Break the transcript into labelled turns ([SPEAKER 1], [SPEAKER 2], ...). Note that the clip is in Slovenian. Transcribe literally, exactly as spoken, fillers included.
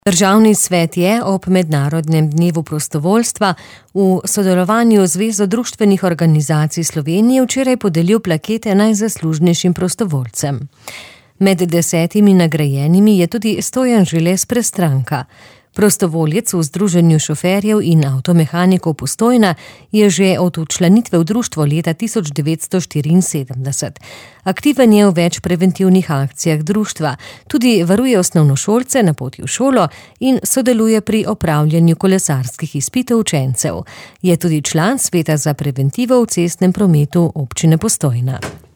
[SPEAKER 1] Državni svet je ob Mednarodnem dnevu prostovoljstva v sodelovanju z Zvezo društvenih organizacij Slovenije včeraj podelil plakete najzaslužnejšim prostovoljcem. Med desetimi nagrajenimi je tudi Stojan Žile s Prestranka. Prostovoljec v Združenju šoferjev in avtomehanikov Postojna je že od včlanitve v društvo leta tisoč devetsto štiriinsedemdeset. Aktiven je v več preventivnih akcijah društva, tudi varuje osnovnošolce na poti v šolo in sodeluje pri opravljanju kolesarskih izpitov učencev. Je tudi član Sveta za preventivo v cestnem prometu občine Postojna.